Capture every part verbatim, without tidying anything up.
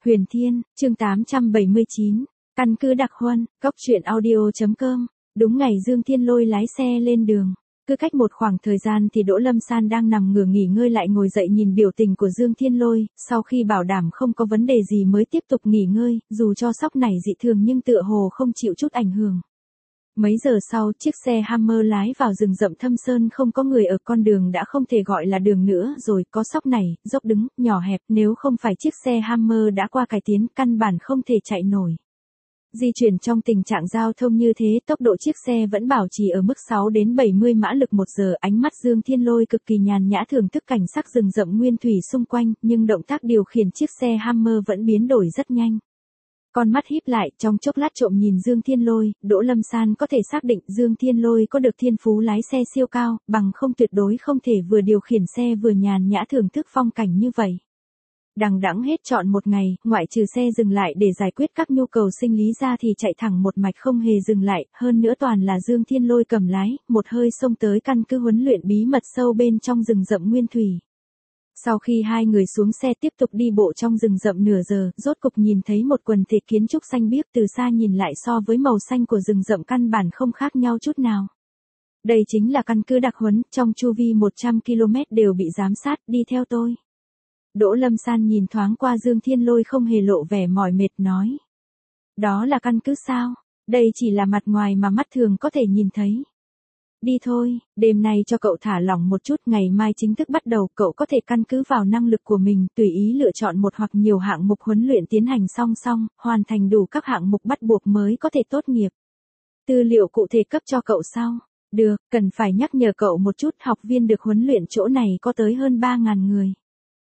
Huyền Thiên, chương tám trăm bảy mươi chín, căn cứ đặc huân, góc truyện audio.com. Đúng ngày Dương Thiên Lôi lái xe lên đường. Cứ cách một khoảng thời gian thì Đỗ Lâm San đang nằm ngửa nghỉ ngơi lại ngồi dậy nhìn biểu tình của Dương Thiên Lôi, sau khi bảo đảm không có vấn đề gì mới tiếp tục nghỉ ngơi, dù cho sóc này dị thường nhưng tựa hồ không chịu chút ảnh hưởng. Mấy giờ sau, chiếc xe Hammer lái vào rừng rậm thâm sơn, không có người ở, con đường đã không thể gọi là đường nữa rồi, có sóc này, dốc đứng, nhỏ hẹp, nếu không phải chiếc xe Hammer đã qua cải tiến, căn bản không thể chạy nổi. Di chuyển trong tình trạng giao thông như thế, tốc độ chiếc xe vẫn bảo trì ở mức sáu đến bảy mươi mã lực một giờ, ánh mắt Dương Thiên Lôi cực kỳ nhàn nhã thưởng thức cảnh sắc rừng rậm nguyên thủy xung quanh, nhưng động tác điều khiển chiếc xe Hammer vẫn biến đổi rất nhanh. Con mắt híp lại, trong chốc lát trộm nhìn Dương Thiên Lôi, Đỗ Lâm San có thể xác định Dương Thiên Lôi có được thiên phú lái xe siêu cao, bằng không tuyệt đối không thể vừa điều khiển xe vừa nhàn nhã thưởng thức phong cảnh như vậy. Đằng đẵng hết trọn một ngày, ngoại trừ xe dừng lại để giải quyết các nhu cầu sinh lý ra thì chạy thẳng một mạch không hề dừng lại, hơn nữa toàn là Dương Thiên Lôi cầm lái, một hơi xông tới căn cứ huấn luyện bí mật sâu bên trong rừng rậm nguyên thủy. Sau khi hai người xuống xe tiếp tục đi bộ trong rừng rậm nửa giờ, rốt cục nhìn thấy một quần thể kiến trúc xanh biếc, từ xa nhìn lại so với màu xanh của rừng rậm căn bản không khác nhau chút nào. Đây chính là căn cứ đặc huấn, trong chu vi một trăm ki lô mét đều bị giám sát, đi theo tôi. Đỗ Lâm San nhìn thoáng qua Dương Thiên Lôi không hề lộ vẻ mỏi mệt nói. Đó là căn cứ sao? Đây chỉ là mặt ngoài mà mắt thường có thể nhìn thấy. Đi thôi, đêm nay cho cậu thả lỏng một chút, ngày mai chính thức bắt đầu, cậu có thể căn cứ vào năng lực của mình, tùy ý lựa chọn một hoặc nhiều hạng mục huấn luyện tiến hành song song, hoàn thành đủ các hạng mục bắt buộc mới có thể tốt nghiệp. Tư liệu cụ thể cấp cho cậu sau. Được, cần phải nhắc nhở cậu một chút, học viên được huấn luyện chỗ này có tới hơn ba ngàn người.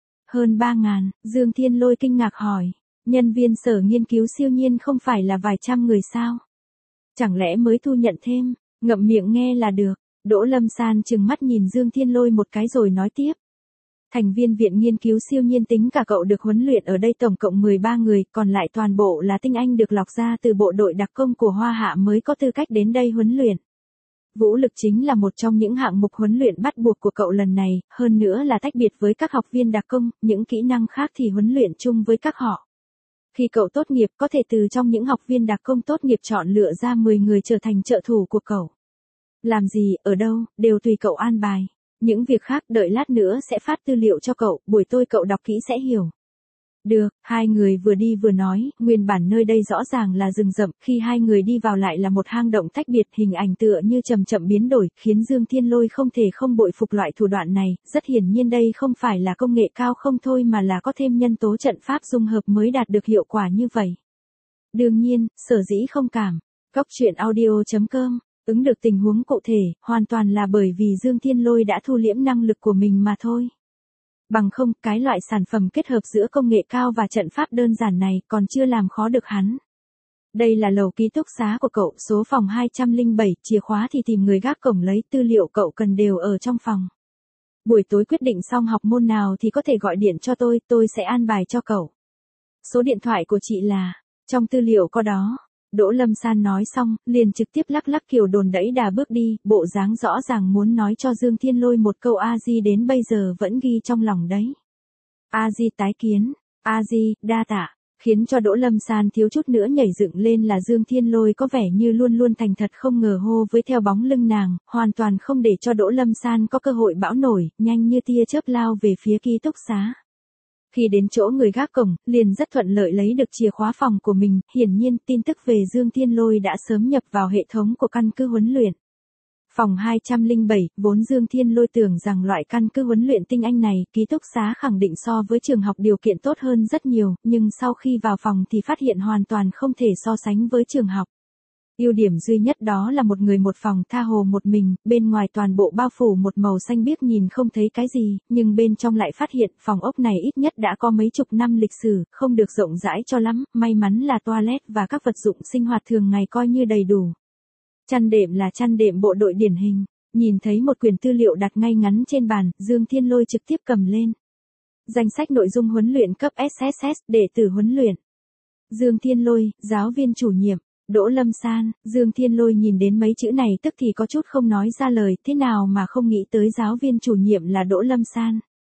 Hơn ba ngàn, Dương Thiên Lôi kinh ngạc hỏi, nhân viên sở nghiên cứu siêu nhiên không phải là vài trăm người sao? Chẳng lẽ mới thu nhận thêm? Ngậm miệng nghe là được. Đỗ Lâm San trừng mắt nhìn Dương Thiên Lôi một cái rồi nói tiếp. Thành viên viện nghiên cứu siêu nhiên tính cả cậu được huấn luyện ở đây tổng cộng mười ba người, còn lại toàn bộ là tinh anh được lọc ra từ bộ đội đặc công của Hoa Hạ mới có tư cách đến đây huấn luyện. Vũ lực chính là một trong những hạng mục huấn luyện bắt buộc của cậu lần này, hơn nữa là tách biệt với các học viên đặc công, những kỹ năng khác thì huấn luyện chung với các họ. Khi cậu tốt nghiệp có thể từ trong những học viên đặc công tốt nghiệp chọn lựa ra mười người trở thành trợ thủ của cậu. Làm gì, ở đâu, đều tùy cậu an bài. Những việc khác đợi lát nữa sẽ phát tư liệu cho cậu, buổi tối cậu đọc kỹ sẽ hiểu. Được, hai người vừa đi vừa nói, nguyên bản nơi đây rõ ràng là rừng rậm, khi hai người đi vào lại là một hang động tách biệt, hình ảnh tựa như chậm chậm biến đổi, khiến Dương Thiên Lôi không thể không bội phục loại thủ đoạn này, rất hiển nhiên đây không phải là công nghệ cao không thôi mà là có thêm nhân tố trận pháp dung hợp mới đạt được hiệu quả như vậy. Đương nhiên, sở dĩ không cảm, góc truyện audio.com, ứng được tình huống cụ thể, hoàn toàn là bởi vì Dương Thiên Lôi đã thu liễm năng lực của mình mà thôi. Bằng không, cái loại sản phẩm kết hợp giữa công nghệ cao và trận pháp đơn giản này còn chưa làm khó được hắn. Đây là lầu ký túc xá của cậu, số phòng hai trăm lẻ bảy, chìa khóa thì tìm người gác cổng lấy, tư liệu cậu cần đều ở trong phòng. Buổi tối quyết định xong học môn nào thì có thể gọi điện cho tôi, tôi sẽ an bài cho cậu. Số điện thoại của chị là, trong tư liệu có đó. Đỗ Lâm San nói xong, liền trực tiếp lắc lắc kiểu đồn đẩy đà bước đi, bộ dáng rõ ràng muốn nói cho Dương Thiên Lôi một câu A-di đến bây giờ vẫn ghi trong lòng đấy. A-di tái kiến, A-di, đa tạ, khiến cho Đỗ Lâm San thiếu chút nữa nhảy dựng lên là Dương Thiên Lôi có vẻ như luôn luôn thành thật không ngờ hô với theo bóng lưng nàng, hoàn toàn không để cho Đỗ Lâm San có cơ hội bão nổi, nhanh như tia chớp lao về phía ký túc xá. Khi đến chỗ người gác cổng, liền rất thuận lợi lấy được chìa khóa phòng của mình, hiển nhiên tin tức về Dương Thiên Lôi đã sớm nhập vào hệ thống của căn cứ huấn luyện. Phòng hai trăm lẻ bảy, vốn Dương Thiên Lôi tưởng rằng loại căn cứ huấn luyện tinh anh này, ký túc xá khẳng định so với trường học điều kiện tốt hơn rất nhiều, nhưng sau khi vào phòng thì phát hiện hoàn toàn không thể so sánh với trường học. Ưu điểm duy nhất đó là một người một phòng tha hồ một mình, bên ngoài toàn bộ bao phủ một màu xanh biếc nhìn không thấy cái gì, nhưng bên trong lại phát hiện phòng ốc này ít nhất đã có mấy chục năm lịch sử, không được rộng rãi cho lắm, may mắn là toilet và các vật dụng sinh hoạt thường ngày coi như đầy đủ. Chăn đệm là chăn đệm bộ đội điển hình, nhìn thấy một quyển tư liệu đặt ngay ngắn trên bàn, Dương Thiên Lôi trực tiếp cầm lên. Danh sách nội dung huấn luyện cấp ét ét ét, đệ tử huấn luyện. Dương Thiên Lôi, giáo viên chủ nhiệm. Đỗ Lâm San, Dương Thiên Lôi nhìn đến mấy chữ này tức thì có chút không nói ra lời, thế nào mà không nghĩ tới giáo viên chủ nhiệm là Đỗ Lâm San.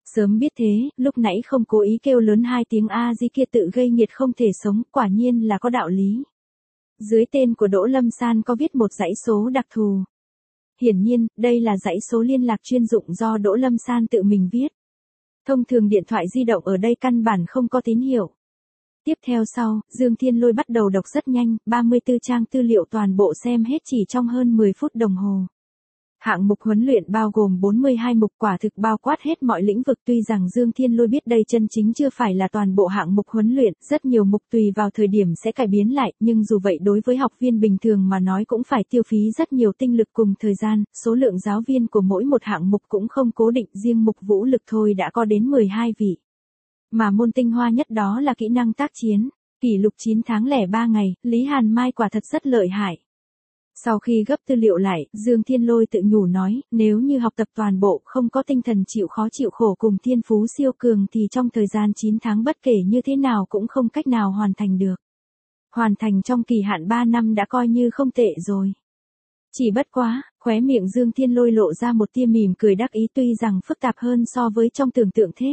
Sớm biết thế, lúc nãy không cố ý kêu lớn hai tiếng A Di kia tự gây nghiệt không thể sống, quả nhiên là có đạo lý. Dưới tên của Đỗ Lâm San có viết một dãy số đặc thù. Hiển nhiên, đây là dãy số liên lạc chuyên dụng do Đỗ Lâm San tự mình viết. Thông thường điện thoại di động ở đây căn bản không có tín hiệu. Tiếp theo sau, Dương Thiên Lôi bắt đầu đọc rất nhanh, ba mươi tư trang tư liệu toàn bộ xem hết chỉ trong hơn mười phút đồng hồ. Hạng mục huấn luyện bao gồm bốn mươi hai mục, quả thực bao quát hết mọi lĩnh vực. Tuy rằng Dương Thiên Lôi biết đây chân chính chưa phải là toàn bộ hạng mục huấn luyện, rất nhiều mục tùy vào thời điểm sẽ cải biến lại, nhưng dù vậy đối với học viên bình thường mà nói cũng phải tiêu phí rất nhiều tinh lực cùng thời gian, số lượng giáo viên của mỗi một hạng mục cũng không cố định, riêng mục vũ lực thôi đã có đến mười hai vị. Mà môn tinh hoa nhất đó là kỹ năng tác chiến, kỷ lục chín tháng lẻ ba ngày, Lý Hàn Mai quả thật rất lợi hại. Sau khi gấp tư liệu lại, Dương Thiên Lôi tự nhủ nói, nếu như học tập toàn bộ không có tinh thần chịu khó chịu khổ cùng thiên phú siêu cường thì trong thời gian chín tháng bất kể như thế nào cũng không cách nào hoàn thành được. Hoàn thành trong kỳ hạn ba năm đã coi như không tệ rồi. Chỉ bất quá, khóe miệng Dương Thiên Lôi lộ ra một tia mỉm cười đắc ý, tuy rằng phức tạp hơn so với trong tưởng tượng thế.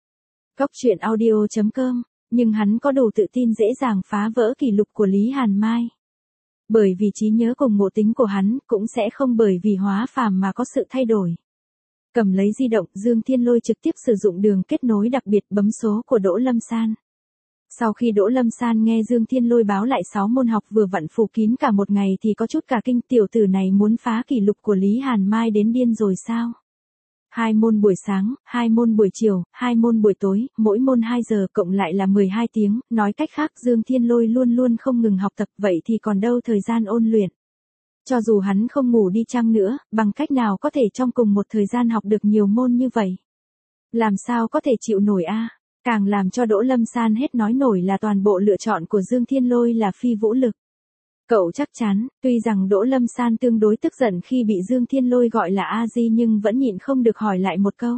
Cốc truyện audio chấm com, nhưng hắn có đủ tự tin dễ dàng phá vỡ kỷ lục của Lý Hàn Mai. Bởi vì trí nhớ cùng ngộ tính của hắn cũng sẽ không bởi vì hóa phàm mà có sự thay đổi. Cầm lấy di động, Dương Thiên Lôi trực tiếp sử dụng đường kết nối đặc biệt bấm số của Đỗ Lâm San. Sau khi Đỗ Lâm San nghe Dương Thiên Lôi báo lại sáu môn học vừa vặn phủ kín cả một ngày thì có chút cả kinh, tiểu tử này muốn phá kỷ lục của Lý Hàn Mai đến điên rồi sao? Hai môn buổi sáng, hai môn buổi chiều, hai môn buổi tối, mỗi môn hai giờ cộng lại là mười hai tiếng, nói cách khác Dương Thiên Lôi luôn luôn không ngừng học tập, vậy thì còn đâu thời gian ôn luyện. Cho dù hắn không ngủ đi chăng nữa, bằng cách nào có thể trong cùng một thời gian học được nhiều môn như vậy? Làm sao có thể chịu nổi a? Càng làm cho Đỗ Lâm San hết nói nổi là toàn bộ lựa chọn của Dương Thiên Lôi là phi vũ lực. Cậu chắc chắn, tuy rằng Đỗ Lâm San tương đối tức giận khi bị Dương Thiên Lôi gọi là A Di nhưng vẫn nhịn không được hỏi lại một câu.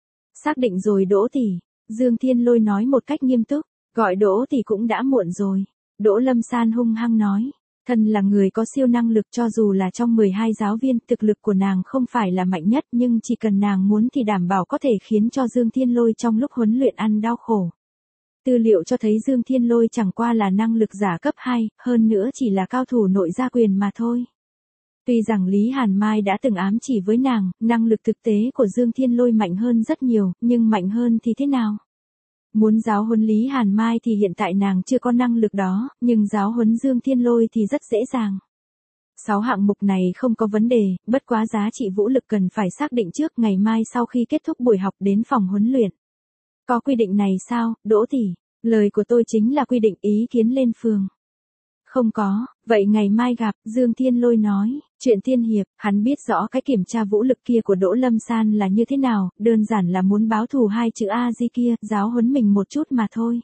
Xác định rồi Đỗ tỷ, Dương Thiên Lôi nói một cách nghiêm túc, gọi Đỗ tỷ cũng đã muộn rồi. Đỗ Lâm San hung hăng nói, thân là người có siêu năng lực, cho dù là trong mười hai giáo viên, thực lực của nàng không phải là mạnh nhất nhưng chỉ cần nàng muốn thì đảm bảo có thể khiến cho Dương Thiên Lôi trong lúc huấn luyện ăn đau khổ. Tư liệu cho thấy Dương Thiên Lôi chẳng qua là năng lực giả cấp hai, hơn nữa chỉ là cao thủ nội gia quyền mà thôi. Tuy rằng Lý Hàn Mai đã từng ám chỉ với nàng, năng lực thực tế của Dương Thiên Lôi mạnh hơn rất nhiều, nhưng mạnh hơn thì thế nào? Muốn giáo huấn Lý Hàn Mai thì hiện tại nàng chưa có năng lực đó, nhưng giáo huấn Dương Thiên Lôi thì rất dễ dàng. Sáu hạng mục này không có vấn đề, bất quá giá trị vũ lực cần phải xác định trước, ngày mai sau khi kết thúc buổi học đến phòng huấn luyện. Có quy định này sao, Đỗ tỷ? Lời của tôi chính là quy định, ý kiến lên phường. Không có, vậy ngày mai gặp, Dương Thiên Lôi nói, chuyện tiên hiệp, hắn biết rõ cái kiểm tra vũ lực kia của Đỗ Lâm San là như thế nào, đơn giản là muốn báo thù hai chữ A Di kia, giáo huấn mình một chút mà thôi.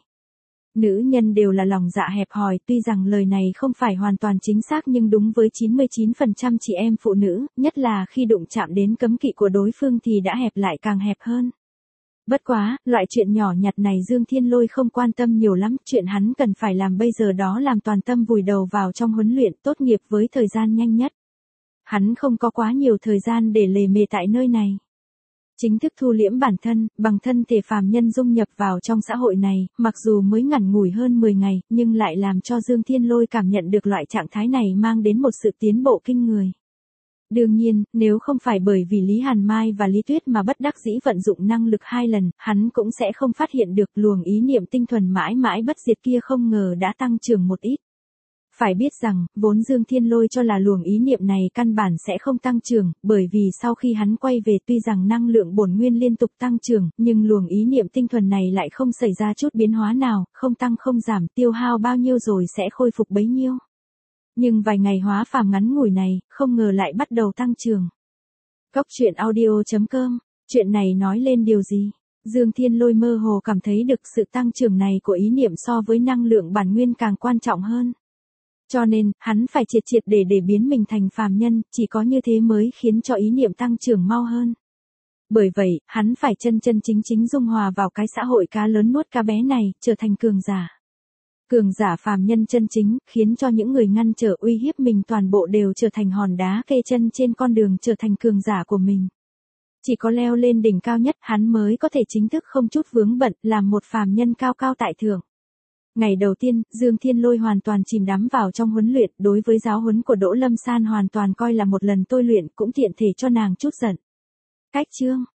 Nữ nhân đều là lòng dạ hẹp hòi, tuy rằng lời này không phải hoàn toàn chính xác nhưng đúng với chín mươi chín phần trăm chị em phụ nữ, nhất là khi đụng chạm đến cấm kỵ của đối phương thì đã hẹp lại càng hẹp hơn. Bất quá, loại chuyện nhỏ nhặt này Dương Thiên Lôi không quan tâm nhiều lắm, chuyện hắn cần phải làm bây giờ đó làm toàn tâm vùi đầu vào trong huấn luyện, tốt nghiệp với thời gian nhanh nhất. Hắn không có quá nhiều thời gian để lề mề tại nơi này. Chính thức thu liễm bản thân, bằng thân thể phàm nhân dung nhập vào trong xã hội này, mặc dù mới ngắn ngủi hơn mười ngày, nhưng lại làm cho Dương Thiên Lôi cảm nhận được loại trạng thái này mang đến một sự tiến bộ kinh người. Đương nhiên, nếu không phải bởi vì Lý Hàn Mai và Lý Tuyết mà bất đắc dĩ vận dụng năng lực hai lần, hắn cũng sẽ không phát hiện được luồng ý niệm tinh thuần mãi mãi bất diệt kia không ngờ đã tăng trưởng một ít. Phải biết rằng, vốn Dương Thiên Lôi cho là luồng ý niệm này căn bản sẽ không tăng trưởng, bởi vì sau khi hắn quay về tuy rằng năng lượng bổn nguyên liên tục tăng trưởng, nhưng luồng ý niệm tinh thuần này lại không xảy ra chút biến hóa nào, không tăng không giảm, tiêu hao bao nhiêu rồi sẽ khôi phục bấy nhiêu. Nhưng vài ngày hóa phàm ngắn ngủi này, không ngờ lại bắt đầu tăng trưởng. Cốc truyện audio chấm com, chuyện này nói lên điều gì? Dương Thiên Lôi mơ hồ cảm thấy được sự tăng trưởng này của ý niệm so với năng lượng bản nguyên càng quan trọng hơn. Cho nên, hắn phải triệt triệt để để biến mình thành phàm nhân, chỉ có như thế mới khiến cho ý niệm tăng trưởng mau hơn. Bởi vậy, hắn phải chân chân chính chính dung hòa vào cái xã hội cá lớn nuốt cá bé này, trở thành cường giả. Cường giả phàm nhân chân chính, khiến cho những người ngăn trở uy hiếp mình toàn bộ đều trở thành hòn đá kê chân trên con đường trở thành cường giả của mình. Chỉ có leo lên đỉnh cao nhất hắn mới có thể chính thức không chút vướng bận làm một phàm nhân cao cao tại thượng. Ngày đầu tiên, Dương Thiên Lôi hoàn toàn chìm đắm vào trong huấn luyện, đối với giáo huấn của Đỗ Lâm San hoàn toàn coi là một lần tôi luyện cũng tiện thể cho nàng chút giận. Cách chương